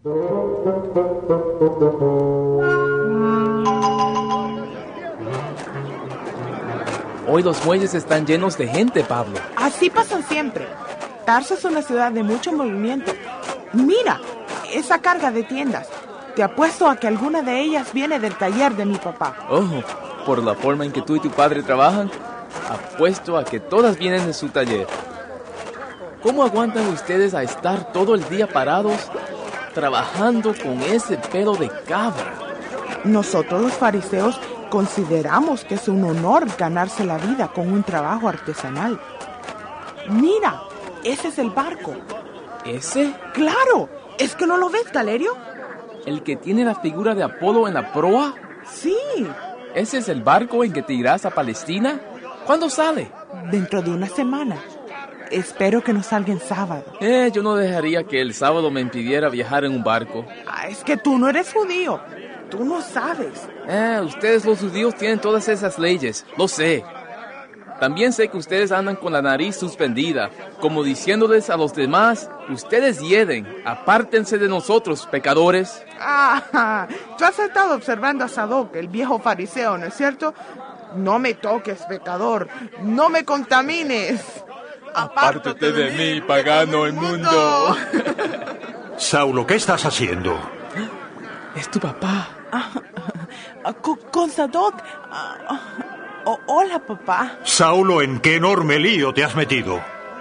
Hoy los muelles están llenos de gente, Pablo. Así pasan siempre. Tarso es una ciudad de mucho movimiento. Mira, esa carga de tiendas. Te apuesto a que alguna de ellas viene del taller de mi papá. Oh, por la forma en que tú y tu padre trabajan, apuesto a que todas vienen de su taller. ¿Cómo aguantan ustedes a estar todo el día parados trabajando con ese pelo de cabra? Nosotros los fariseos consideramos que es un honor ganarse la vida con un trabajo artesanal. Mira, ese es el barco. ¿Ese? ¡Claro! ¿Es que no lo ves, Galerio? ¿El que tiene la figura de Apolo en la proa? Sí. ¿Ese es el barco en que te irás a Palestina? ¿Cuándo sale? Dentro de una semana. Espero que no salga en sábado. Yo no dejaría que el sábado me impidiera viajar en un barco. Es que tú no eres judío. Tú no sabes. Ustedes los judíos tienen todas esas leyes, lo sé. También sé que ustedes andan con la nariz suspendida, como diciéndoles a los demás, ustedes hieden, apártense de nosotros, pecadores. Tú has estado observando a Sadoc, el viejo fariseo, ¿no es cierto? No me toques, pecador, no me contamines. Apártate de mí, pagano inmundo. Saulo, ¿qué estás haciendo? Es tu papá. Con Sadoc. Hola, papá. Saulo, ¿en qué enorme lío te has metido?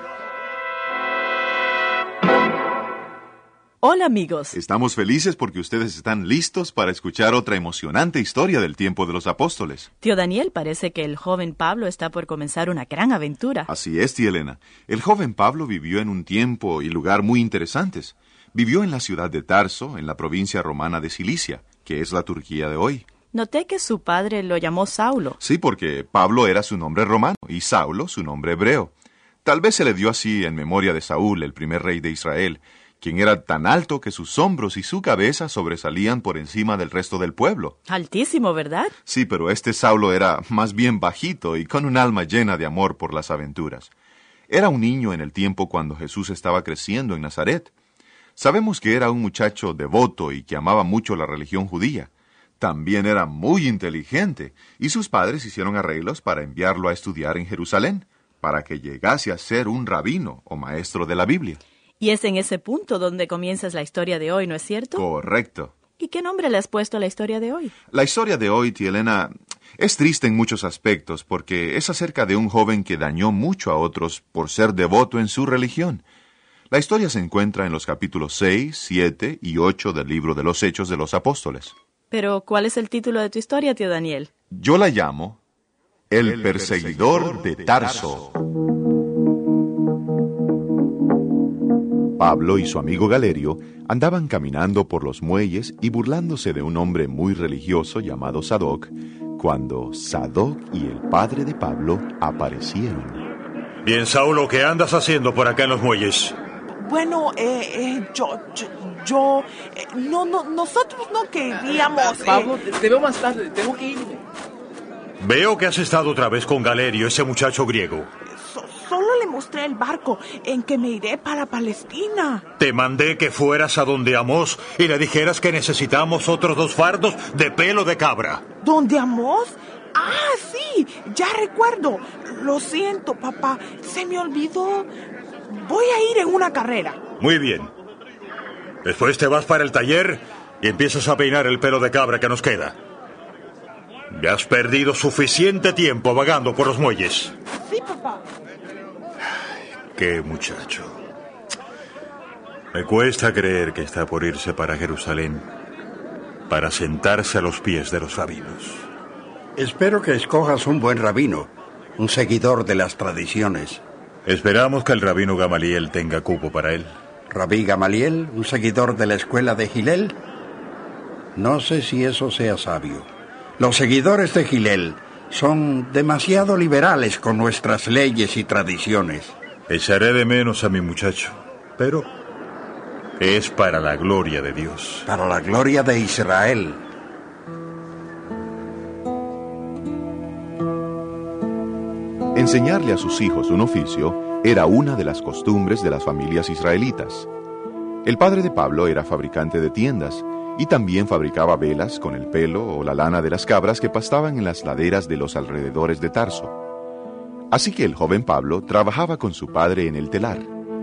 Hola, amigos. Estamos felices porque ustedes están listos para escuchar otra emocionante historia del tiempo de los apóstoles. Tío Daniel, parece que el joven Pablo está por comenzar una gran aventura. Así es, tía Elena. El joven Pablo vivió en un tiempo y lugar muy interesantes. Vivió en la ciudad de Tarso, en la provincia romana de Cilicia, que es la Turquía de hoy. Noté que su padre lo llamó Saulo. Sí, porque Pablo era su nombre romano y Saulo su nombre hebreo. Tal vez se le dio así en memoria de Saúl, el primer rey de Israel, quien era tan alto que sus hombros y su cabeza sobresalían por encima del resto del pueblo. Altísimo, ¿verdad? Sí, pero este Saulo era más bien bajito y con un alma llena de amor por las aventuras. Era un niño en el tiempo cuando Jesús estaba creciendo en Nazaret. Sabemos que era un muchacho devoto y que amaba mucho la religión judía. También era muy inteligente, y sus padres hicieron arreglos para enviarlo a estudiar en Jerusalén, para que llegase a ser un rabino o maestro de la Biblia. Y es en ese punto donde comienzas la historia de hoy, ¿no es cierto? Correcto. ¿Y qué nombre le has puesto a la historia de hoy? La historia de hoy, tía Elena, es triste en muchos aspectos, porque es acerca de un joven que dañó mucho a otros por ser devoto en su religión. La historia se encuentra en los capítulos 6, 7 y 8 del libro de los Hechos de los Apóstoles. Pero, ¿cuál es el título de tu historia, tío Daniel? Yo la llamo El perseguidor de Tarso. Pablo y su amigo Galerio andaban caminando por los muelles y burlándose de un hombre muy religioso llamado Sadoc, cuando Sadoc y el padre de Pablo aparecieron. Bien, Saulo, ¿qué andas haciendo por acá en los muelles? Bueno, nosotros no queríamos... Pablo, te veo más tarde, tengo que irme. Veo que has estado otra vez con Galerio, ese muchacho griego. Solo le mostré el barco en que me iré para Palestina. Te mandé que fueras a donde Amós y le dijeras que necesitamos otros 2 fardos de pelo de cabra. ¿Dónde Amós? Sí, ya recuerdo. Lo siento, papá, se me olvidó. Voy a ir en una carrera. Muy bien. Después te vas para el taller y empiezas a peinar el pelo de cabra que nos queda. Ya has perdido suficiente tiempo vagando por los muelles. Sí, papá. Qué muchacho. Me cuesta creer que está por irse para Jerusalén para sentarse a los pies de los rabinos. Espero que escojas un buen rabino, un seguidor de las tradiciones. Esperamos que el rabino Gamaliel tenga cupo para él. ¿Rabí Gamaliel, un seguidor de la escuela de Gilel? No sé si eso sea sabio. Los seguidores de Gilel son demasiado liberales con nuestras leyes y tradiciones. Echaré de menos a mi muchacho, pero es para la gloria de Dios. Para la gloria de Israel. Enseñarle a sus hijos un oficio era una de las costumbres de las familias israelitas. El padre de Pablo era fabricante de tiendas y también fabricaba velas con el pelo o la lana de las cabras que pastaban en las laderas de los alrededores de Tarso. Así que el joven Pablo trabajaba con su padre en el telar.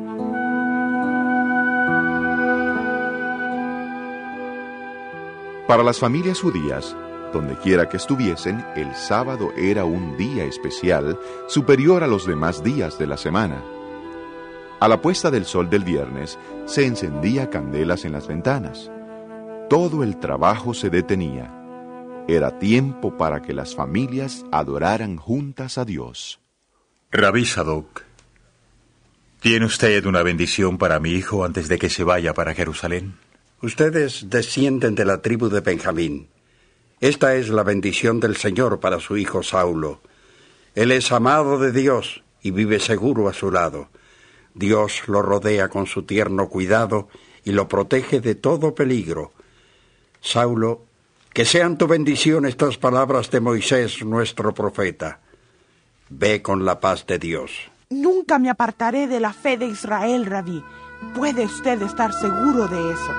Para las familias judías, donde quiera que estuviesen, el sábado era un día especial superior a los demás días de la semana. A la puesta del sol del viernes se encendía candelas en las ventanas. Todo el trabajo se detenía. Era tiempo para que las familias adoraran juntas a Dios. Rabí Sadoc, ¿tiene usted una bendición para mi hijo antes de que se vaya para Jerusalén? Ustedes descienden de la tribu de Benjamín. Esta es la bendición del Señor para su hijo Saulo. Él es amado de Dios y vive seguro a su lado. Dios lo rodea con su tierno cuidado y lo protege de todo peligro. Saulo, que sean tu bendición estas palabras de Moisés, nuestro profeta. Ve con la paz de Dios. Nunca me apartaré de la fe de Israel, Rabí. Puede usted estar seguro de eso.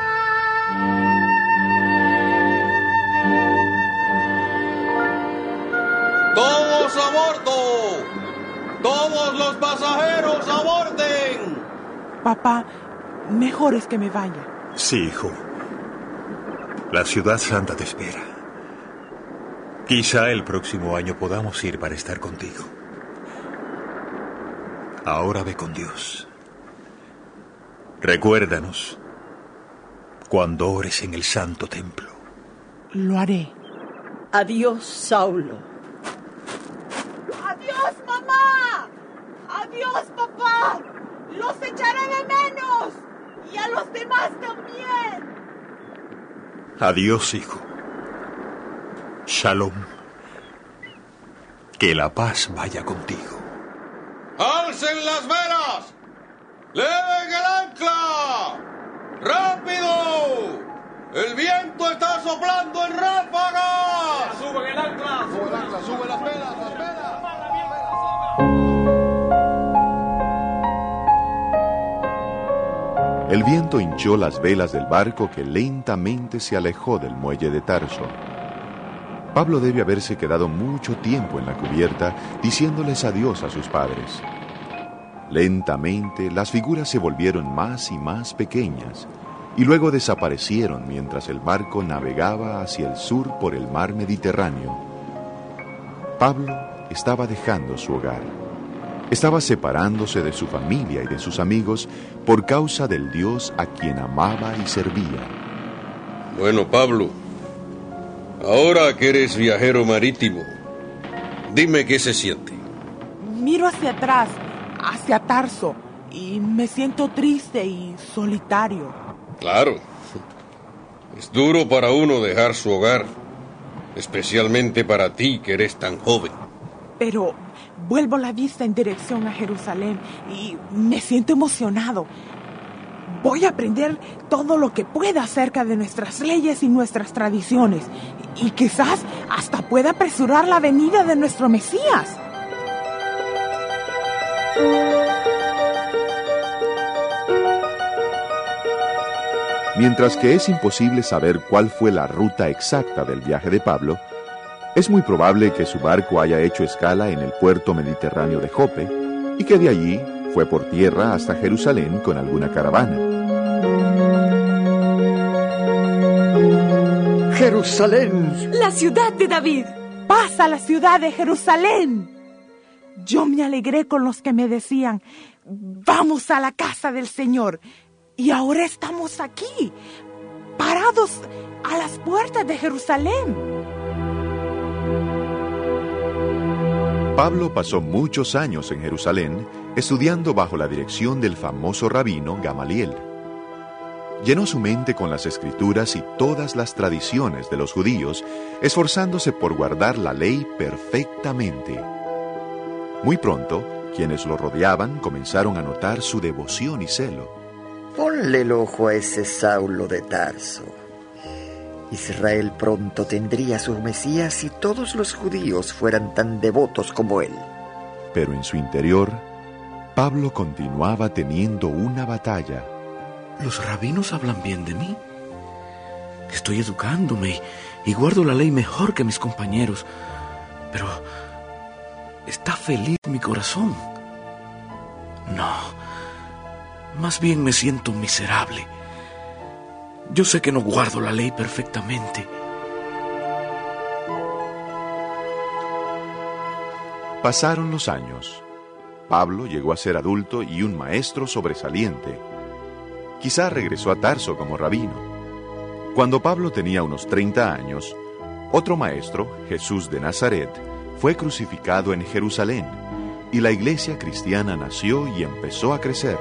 ¡Todos a bordo! ¡Todos los pasajeros aborden! Papá, mejor es que me vaya. Sí, hijo. La ciudad santa te espera. Quizá el próximo año podamos ir para estar contigo. Ahora ve con Dios. Recuérdanos cuando ores en el santo templo. Lo haré. Adiós, Saulo. ¡Adiós, mamá! ¡Adiós, papá! ¡Los echaré de menos! ¡Y a los demás también! Adiós, hijo. Shalom. Que la paz vaya contigo. ¡Alcen las velas! ¡Leven el ancla! ¡Rápido! ¡El viento está soplando en ráfagas! ¡Suben el ancla! ¡Sube el ancla! ¡Sube las velas! ¡Las velas! El viento hinchó las velas del barco que lentamente se alejó del muelle de Tarso. Pablo debe haberse quedado mucho tiempo en la cubierta diciéndoles adiós a sus padres. Lentamente las figuras se volvieron más y más pequeñas y luego desaparecieron mientras el barco navegaba hacia el sur por el mar Mediterráneo. Pablo estaba dejando su hogar. Estaba separándose de su familia y de sus amigos por causa del Dios a quien amaba y servía. Bueno, Pablo, ahora que eres viajero marítimo, dime qué se siente. Miro hacia atrás, hacia Tarso, y me siento triste y solitario. Claro, es duro para uno dejar su hogar, especialmente para ti que eres tan joven. Pero vuelvo la vista en dirección a Jerusalén y me siento emocionado. Voy a aprender todo lo que pueda acerca de nuestras leyes y nuestras tradiciones. Y quizás hasta pueda apresurar la venida de nuestro Mesías. Mientras que es imposible saber cuál fue la ruta exacta del viaje de Pablo, es muy probable que su barco haya hecho escala en el puerto mediterráneo de Jope y que de allí fue por tierra hasta Jerusalén con alguna caravana. Jerusalén, la ciudad de David. ¡Pasa a la ciudad de Jerusalén! Yo me alegré con los que me decían, vamos a la casa del Señor. Y ahora estamos aquí, parados a las puertas de Jerusalén. Pablo pasó muchos años en Jerusalén estudiando bajo la dirección del famoso rabino Gamaliel. Llenó su mente con las escrituras y todas las tradiciones de los judíos, esforzándose por guardar la ley perfectamente. Muy pronto, quienes lo rodeaban comenzaron a notar su devoción y celo. Ponle el ojo a ese Saulo de Tarso. Israel pronto tendría su Mesías si todos los judíos fueran tan devotos como él. Pero en su interior, Pablo continuaba teniendo una batalla. Los rabinos hablan bien de mí. Estoy educándome y guardo la ley mejor que mis compañeros. Pero ¿está feliz mi corazón? No. Más bien me siento miserable. Yo sé que no guardo la ley perfectamente. Pasaron los años. Pablo llegó a ser adulto y un maestro sobresaliente. Quizá regresó a Tarso como rabino. Cuando Pablo tenía unos 30 años, otro maestro, Jesús de Nazaret, fue crucificado en Jerusalén, y la iglesia cristiana nació y empezó a crecer.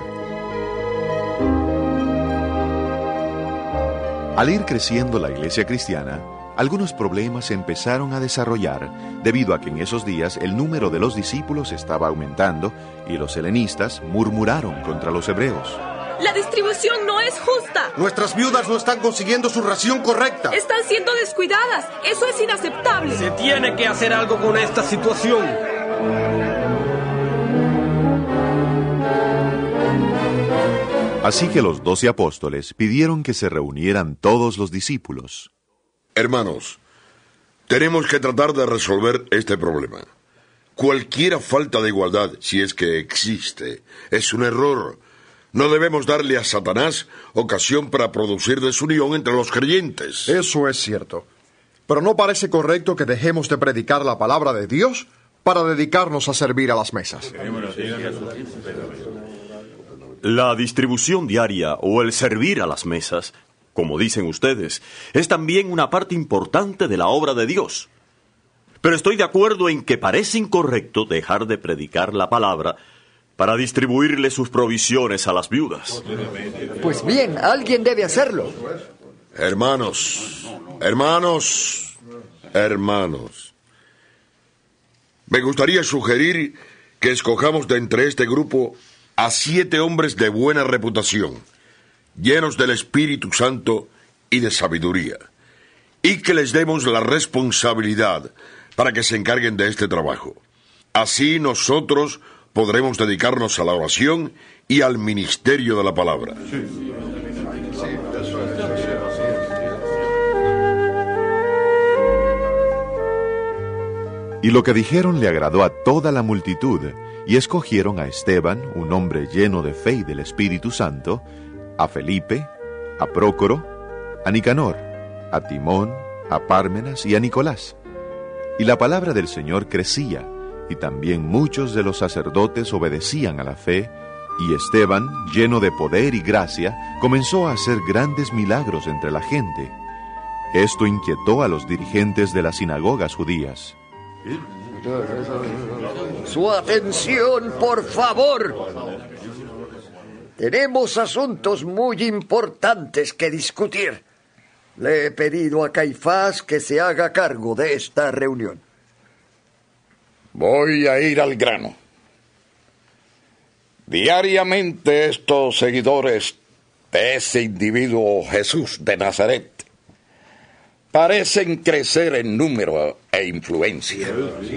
Al ir creciendo la iglesia cristiana, algunos problemas se empezaron a desarrollar debido a que en esos días el número de los discípulos estaba aumentando y los helenistas murmuraron contra los hebreos. La distribución no es justa. Nuestras viudas no están consiguiendo su ración correcta. Están siendo descuidadas. Eso es inaceptable. Se tiene que hacer algo con esta situación. Así que los 12 apóstoles pidieron que se reunieran todos los discípulos. Hermanos, tenemos que tratar de resolver este problema. Cualquier falta de igualdad, si es que existe, es un error. No debemos darle a Satanás ocasión para producir desunión entre los creyentes. Eso es cierto. Pero ¿no parece correcto que dejemos de predicar la palabra de Dios para dedicarnos a servir a las mesas? La distribución diaria o el servir a las mesas, como dicen ustedes, es también una parte importante de la obra de Dios. Pero estoy de acuerdo en que parece incorrecto dejar de predicar la palabra para distribuirle sus provisiones a las viudas. Pues bien, alguien debe hacerlo. Hermanos, me gustaría sugerir que escojamos de entre este grupo a 7 hombres de buena reputación, llenos del Espíritu Santo y de sabiduría, y que les demos la responsabilidad para que se encarguen de este trabajo. Así nosotros podremos dedicarnos a la oración y al ministerio de la palabra. Y lo que dijeron le agradó a toda la multitud, y escogieron a Esteban, un hombre lleno de fe y del Espíritu Santo, a Felipe, a Prócoro, a Nicanor, a Timón, a Pármenas y a Nicolás. Y la palabra del Señor crecía, y también muchos de los sacerdotes obedecían a la fe, y Esteban, lleno de poder y gracia, comenzó a hacer grandes milagros entre la gente. Esto inquietó a los dirigentes de las sinagogas judías. Su atención, por favor. Tenemos asuntos muy importantes que discutir. Le he pedido a Caifás que se haga cargo de esta reunión. Voy a ir al grano. Diariamente estos seguidores de ese individuo Jesús de Nazaret parecen crecer en número e influencia.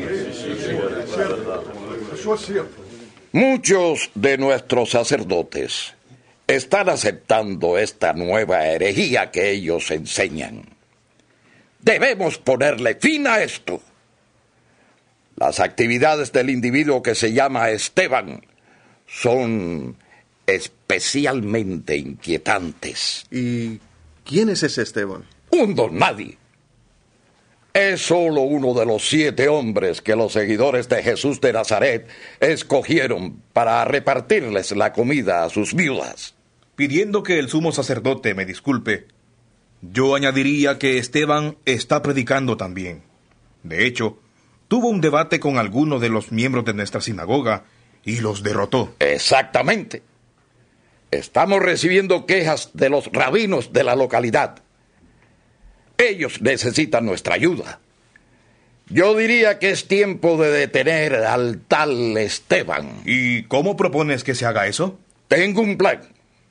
Muchos de nuestros sacerdotes están aceptando esta nueva herejía que ellos enseñan. Debemos ponerle fin a esto. Las actividades del individuo que se llama Esteban son especialmente inquietantes. ¿Y quién es ese Esteban? Un don nadie. Es solo uno de los 7 hombres que los seguidores de Jesús de Nazaret escogieron para repartirles la comida a sus viudas. Pidiendo que el sumo sacerdote me disculpe, yo añadiría que Esteban está predicando también. De hecho, tuvo un debate con algunos de los miembros de nuestra sinagoga y los derrotó. Exactamente. Estamos recibiendo quejas de los rabinos de la localidad. Ellos necesitan nuestra ayuda. Yo diría que es tiempo de detener al tal Esteban. ¿Y cómo propones que se haga eso? Tengo un plan.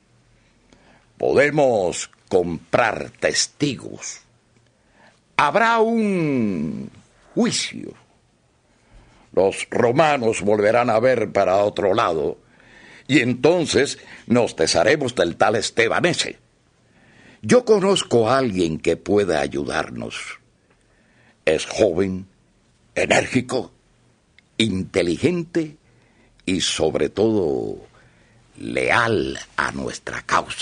Podemos comprar testigos. Habrá un juicio. Los romanos volverán a ver para otro lado y entonces nos desharemos del tal Esteban ese. Yo conozco a alguien que pueda ayudarnos. Es joven, enérgico, inteligente y sobre todo leal a nuestra causa.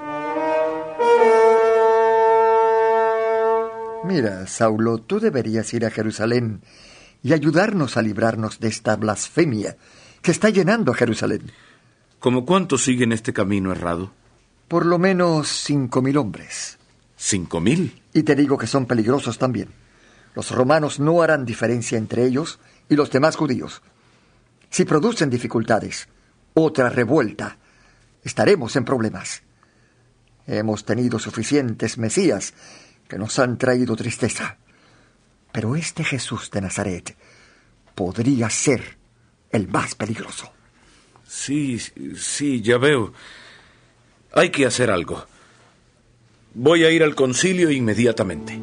Mira, Saulo, tú deberías ir a Jerusalén y ayudarnos a librarnos de esta blasfemia que está llenando a Jerusalén. ¿Cómo cuántos siguen este camino errado? Por lo menos 5.000 hombres. ¿5.000? Y te digo que son peligrosos también. Los romanos no harán diferencia entre ellos y los demás judíos. Si producen dificultades, otra revuelta, estaremos en problemas. Hemos tenido suficientes mesías que nos han traído tristeza. Pero este Jesús de Nazaret podría ser el más peligroso. Sí, ya veo. Hay que hacer algo. Voy a ir al concilio inmediatamente.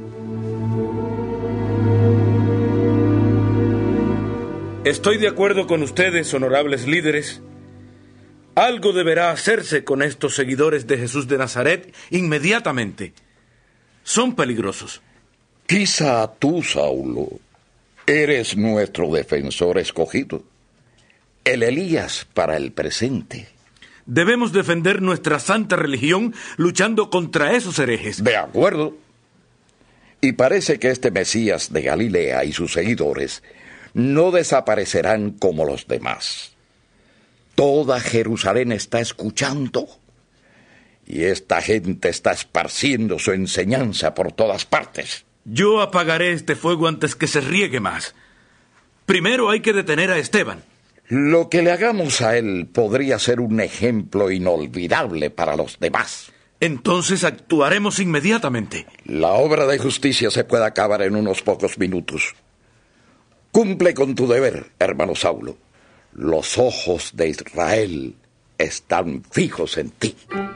Estoy de acuerdo con ustedes, honorables líderes. Algo deberá hacerse con estos seguidores de Jesús de Nazaret inmediatamente. Son peligrosos. Quizá tú, Saulo, eres nuestro defensor escogido. El Elías para el presente. Debemos defender nuestra santa religión luchando contra esos herejes. De acuerdo. Y parece que este Mesías de Galilea y sus seguidores no desaparecerán como los demás. Toda Jerusalén está escuchando. Y esta gente está esparciendo su enseñanza por todas partes. Yo apagaré este fuego antes que se riegue más. Primero hay que detener a Esteban. Lo que le hagamos a él podría ser un ejemplo inolvidable para los demás. Entonces actuaremos inmediatamente. La obra de justicia se puede acabar en unos pocos minutos. Cumple con tu deber, hermano Saulo. Los ojos de Israel están fijos en ti.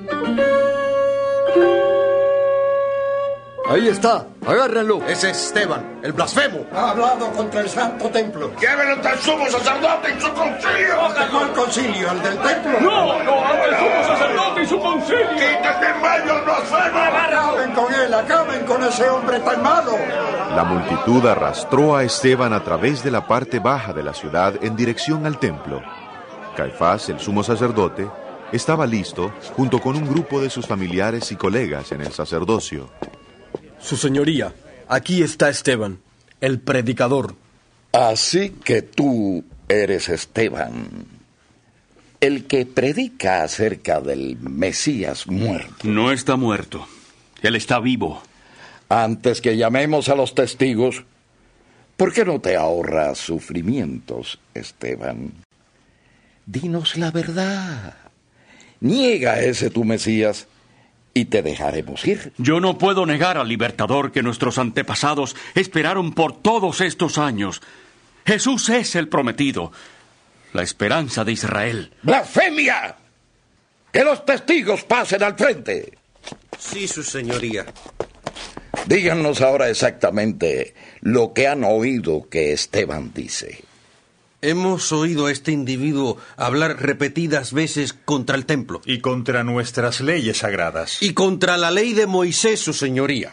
Ahí está, agárrenlo. Ese es Esteban, el blasfemo. Ha hablado contra el santo templo. ¡Llévenlo ante el sumo sacerdote y su concilio! ¿Cuál concilio? ¿El del templo? ¡No, ante el sumo sacerdote y su concilio! ¡Quítate en medio, blasfemo! Acaben con él, acaben con ese hombre tan malo. La multitud arrastró a Esteban a través de la parte baja de la ciudad en dirección al templo. Caifás, el sumo sacerdote, estaba listo junto con un grupo de sus familiares y colegas en el sacerdocio. Su señoría, aquí está Esteban, el predicador. Así que tú eres Esteban, el que predica acerca del Mesías muerto. No está muerto, él está vivo. Antes que llamemos a los testigos, ¿por qué no te ahorras sufrimientos, Esteban? Dinos la verdad. Niega a ese tu Mesías y te dejaremos ir. Yo no puedo negar al libertador que nuestros antepasados esperaron por todos estos años. Jesús es el prometido, la esperanza de Israel. ¡Blasfemia! ¡Que los testigos pasen al frente! Sí, su señoría. Díganos ahora exactamente lo que han oído que Esteban dice. Hemos oído a este individuo hablar repetidas veces contra el templo. Y contra nuestras leyes sagradas. Y contra la ley de Moisés, su señoría.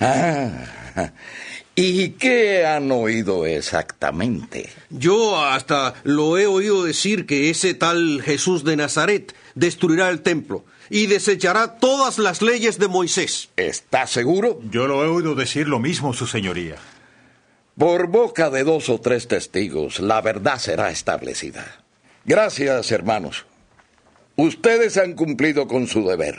¿Y qué han oído exactamente? Yo hasta lo he oído decir que ese tal Jesús de Nazaret destruirá el templo y desechará todas las leyes de Moisés. ¿Está seguro? Yo lo he oído decir lo mismo, su señoría. Por boca de 2 o 3 testigos, la verdad será establecida. Gracias, hermanos. Ustedes han cumplido con su deber.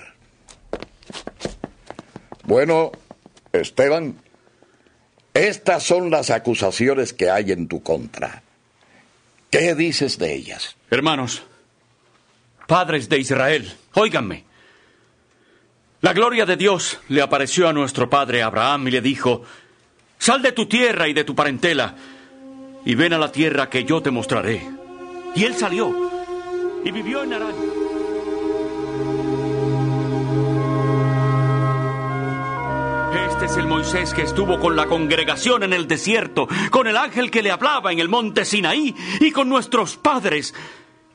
Bueno, Esteban, estas son las acusaciones que hay en tu contra. ¿Qué dices de ellas? Hermanos, padres de Israel, óiganme. La gloria de Dios le apareció a nuestro padre Abraham y le dijo: sal de tu tierra y de tu parentela y ven a la tierra que yo te mostraré. Y él salió y vivió en Harán. Este es el Moisés que estuvo con la congregación en el desierto, con el ángel que le hablaba en el monte Sinaí y con nuestros padres.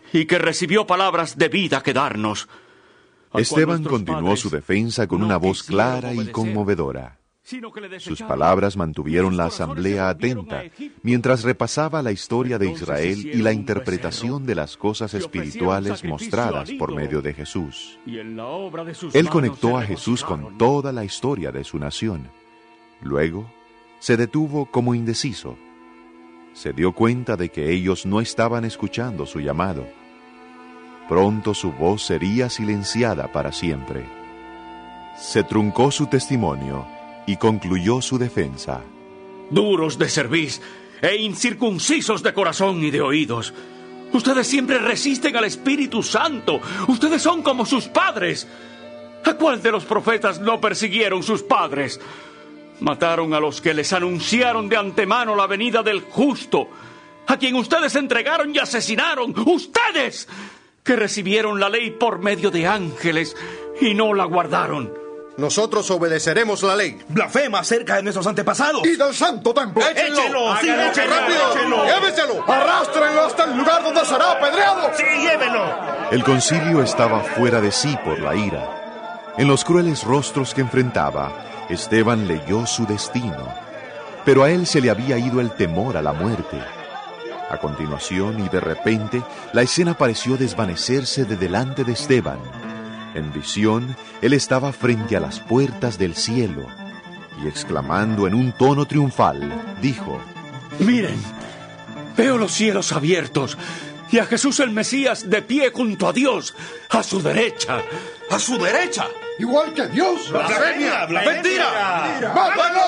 y que recibió palabras de vida que darnos. Esteban continuó su defensa con una voz clara y conmovedora. Sus palabras mantuvieron la asamblea atenta mientras repasaba la historia de Israel y la interpretación de las cosas espirituales mostradas por medio de Jesús. Él conectó a Jesús con toda la historia de su nación. Luego, se detuvo como indeciso. Se dio cuenta de que ellos no estaban escuchando su llamado. Pronto su voz sería silenciada para siempre. Se truncó su testimonio y concluyó su defensa. Duros de cerviz e incircuncisos de corazón y de oídos. Ustedes siempre resisten al Espíritu Santo. Ustedes son como sus padres. ¿A cuál de los profetas no persiguieron sus padres? Mataron a los que les anunciaron de antemano la venida del justo, a quien ustedes entregaron y asesinaron. ¡Ustedes! Que recibieron la ley por medio de ángeles y no la guardaron. Nosotros obedeceremos la ley. Blasfema acerca de nuestros antepasados. Y del santo templo. ¡Échenlo! ¡Sí, rápido! ¡Llévenselo! ¡Arrástrenlo hasta el lugar donde será apedreado! ¡Sí, llévenlo! El concilio estaba fuera de sí por la ira. En los crueles rostros que enfrentaba, Esteban leyó su destino. Pero a él se le había ido el temor a la muerte. A continuación, y de repente, la escena pareció desvanecerse de delante de Esteban. En visión, él estaba frente a las puertas del cielo, y exclamando en un tono triunfal, dijo: Miren, veo los cielos abiertos, y a Jesús el Mesías de pie junto a Dios, a su derecha. ¿A su derecha? ¡Igual que Dios! ¡Blasfemia! ¡Mentira! ¡Mátalo!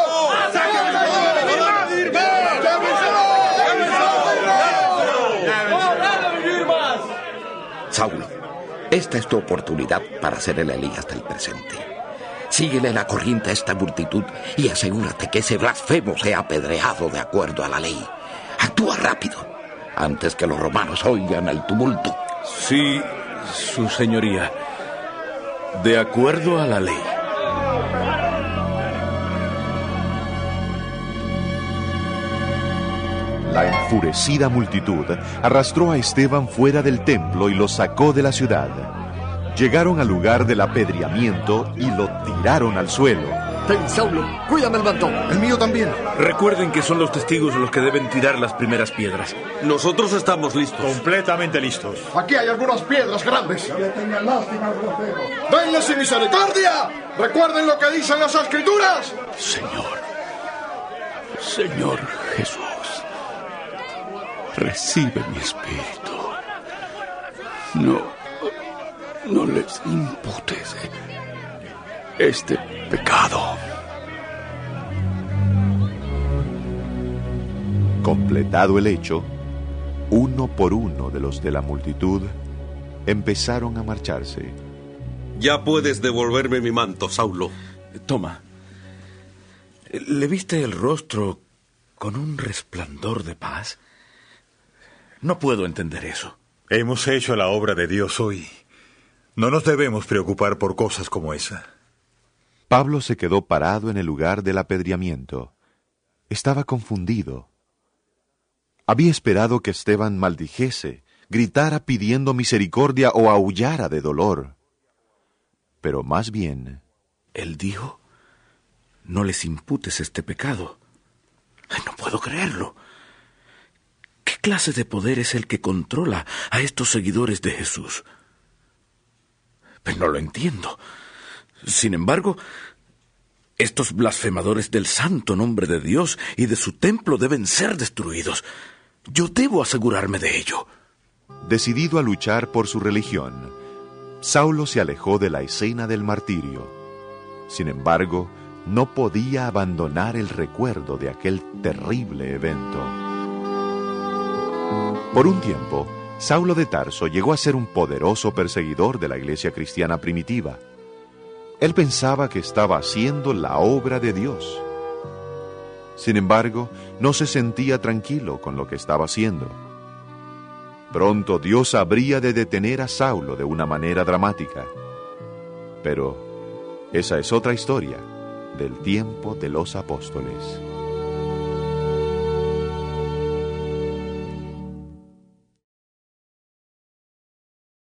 Saulo, esta es tu oportunidad para ser el Elías del presente. Síguele la corriente a esta multitud y asegúrate que ese blasfemo sea apedreado de acuerdo a la ley. Actúa rápido, antes que los romanos oigan el tumulto. Sí, su señoría. De acuerdo a la ley. La enfurecida multitud arrastró a Esteban fuera del templo y lo sacó de la ciudad. Llegaron al lugar del apedreamiento y lo tiraron al suelo. Ten, Saulo, cuídame el mantón. El mío también. Recuerden que son los testigos los que deben tirar las primeras piedras. Nosotros estamos listos. Completamente listos. Aquí hay algunas piedras grandes. ¡Denle sin misericordia! ¡Recuerden lo que dicen las Escrituras! Señor Jesús, recibe mi espíritu. No les imputes este pecado. Completado el hecho, uno por uno de los de la multitud empezaron a marcharse. Ya puedes devolverme mi manto, Saulo. Toma. ¿Le viste el rostro con un resplandor de paz? No puedo entender eso. Hemos hecho la obra de Dios hoy. No nos debemos preocupar por cosas como esa. Pablo se quedó parado en el lugar del apedreamiento. Estaba confundido. Había esperado que Esteban maldijese, gritara pidiendo misericordia o aullara de dolor. Pero más bien... Él dijo: no les imputes este pecado. No puedo creerlo. ¿Qué clase de poder es el que controla a estos seguidores de Jesús? Pero no lo entiendo. Sin embargo, estos blasfemadores del santo nombre de Dios y de su templo deben ser destruidos. Yo debo asegurarme de ello. Decidido a luchar por su religión, Saulo se alejó de la escena del martirio. Sin embargo, no podía abandonar el recuerdo de aquel terrible evento. Por un tiempo, Saulo de Tarso llegó a ser un poderoso perseguidor de la iglesia cristiana primitiva. Él pensaba que estaba haciendo la obra de Dios. Sin embargo, no se sentía tranquilo con lo que estaba haciendo. Pronto Dios habría de detener a Saulo de una manera dramática. Pero esa es otra historia del tiempo de los apóstoles.